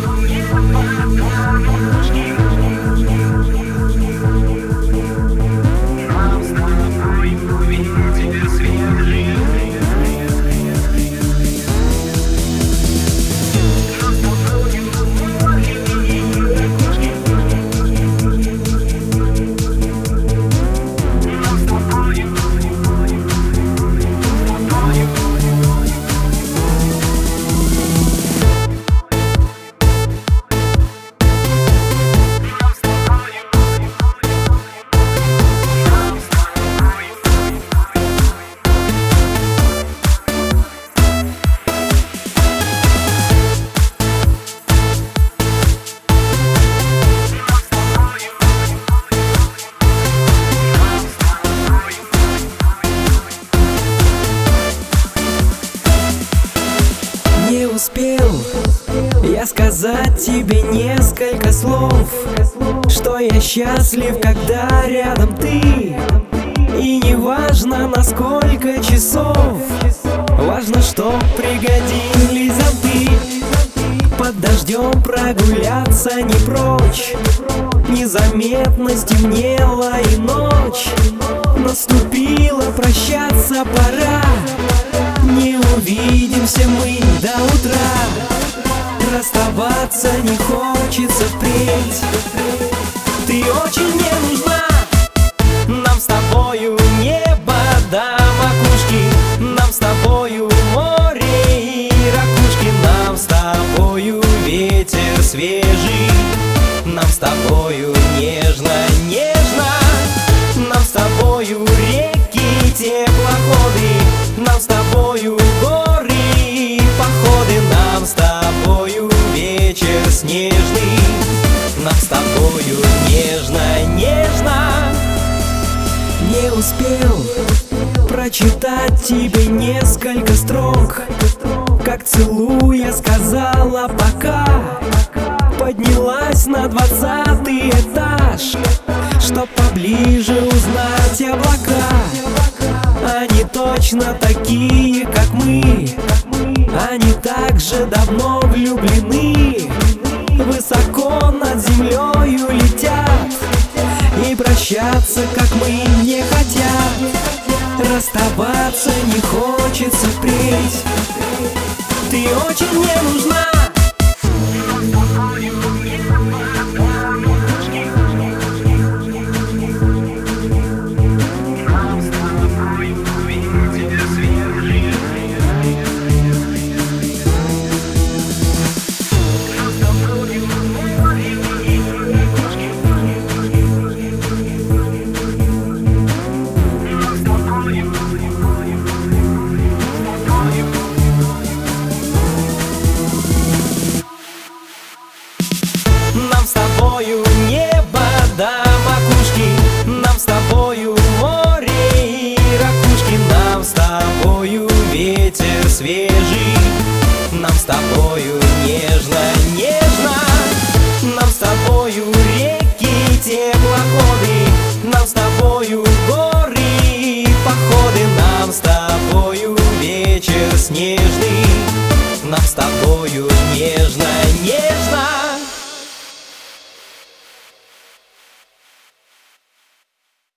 Не успел я сказать тебе несколько слов, что я счастлив, когда рядом ты. И не важно, на сколько часов, важно, что пригодились зонты. Под дождем прогуляться не прочь, незаметно стемнела и ночь. Наступила, прощаться пора, не увидимся мы до утра. Расставаться не хочется впредь, ты очень мне нужна. Нам с тобою небо до макушки, нам с тобою море и ракушки, нам с тобою ветер свежий, нам с тобою нежно-нежно, нам с тобою реки, теплоходы, нам с тобою горы и походы, нам с тобою вечер снежный, нам с тобою нежно-нежно. Не успел прочитать тебе несколько строк, как целуя сказала пока. Поднялась на 20-й этаж, чтоб поближе узнать облака. Они точно такие, как мы, они так же давно влюблены. Высоко над землею летят и прощаться, как мы, не хотят. Расставаться не хочется впредь, ты очень мне нужна. Нам с тобою небо до макушки, нам с тобою море и ракушки, нам с тобою ветер свежий, нам с тобою нежно-нежно, нам с тобою реки, теплоходы, нам с тобою горы и походы, нам с тобою вечер снежный, нам с тобою нежно.